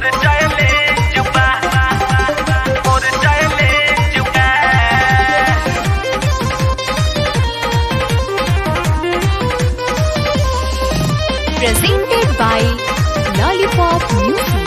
मोर challenge बा मोर challenge बा Presented by Lollipop Music.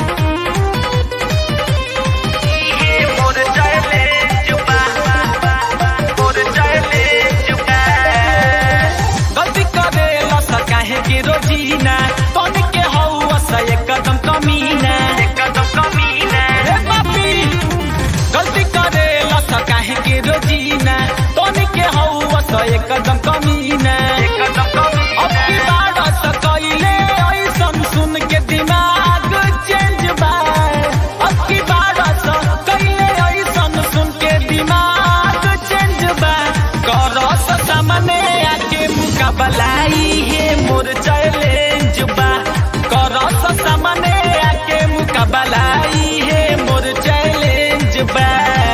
ये मोर चैलेंज बा मोर चैलेंज बा गलती करेला स काहे के रोजीना तोने के हौवा स एकदम कमीना हे पापी गलती करेला स काहे के रोजीना तोने के हौवा स एकदम कमीना अब की बात स कइले ऐसन सुन के दिमाग चेंज बा अब की बात स कइले ऐसन सुन के दिमाग चेंज बा करस सामने आके मुकाबलाई हे मोर चैलेंज बा करस सामने आके मुकाबलाई हे मोर चैलेंज बा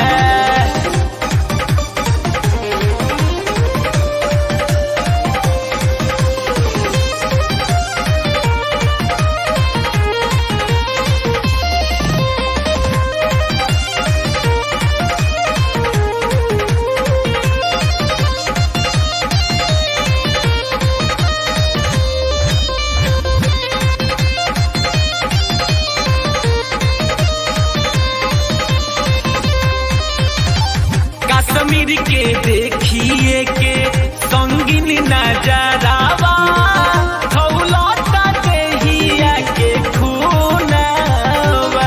कश्मीर के देखिए के संगीन नजरावा खौलता देहिया के खूनवा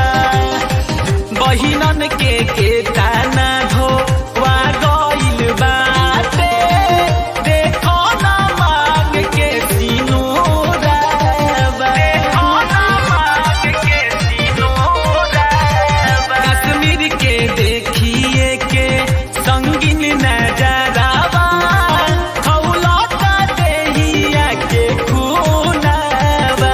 बहिनन के ताना धोवा गइल बाटे देखो ना मांग के सिनुरवा देखो ना मांग के सिनुरवा कश्मीर के देखिए के संगीन नजरावा खौलता देहिया के खूनवा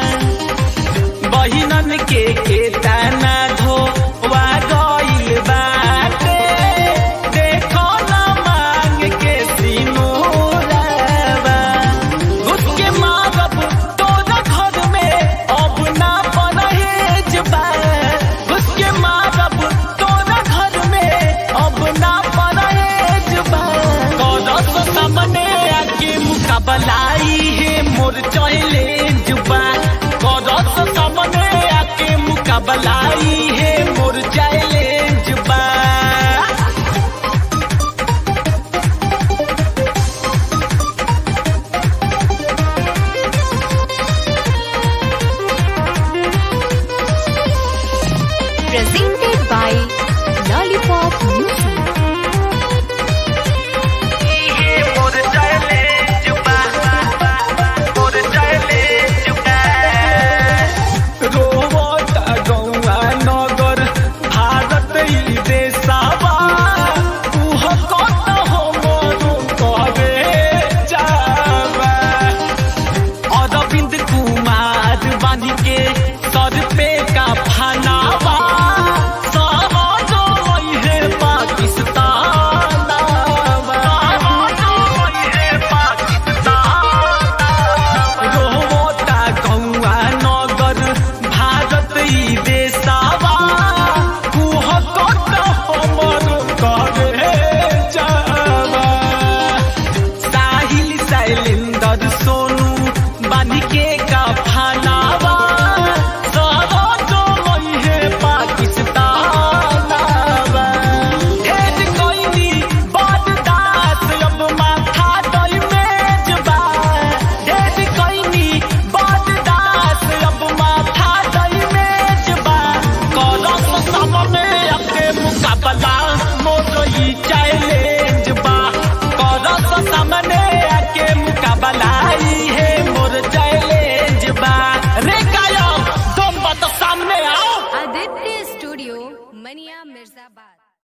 बहिनन के ताना धोवा गइल बाटे देखो ना मांग के सिनुरवा घुस के मारब तोरा घर में अब ना परहेज बा घुस के मारब तोरा घर में अब ना परहेज बा करस सामने आके मुकाबलाई हे मोर चैलेंज बा करस सामने आके मुकाबलाई हे मोर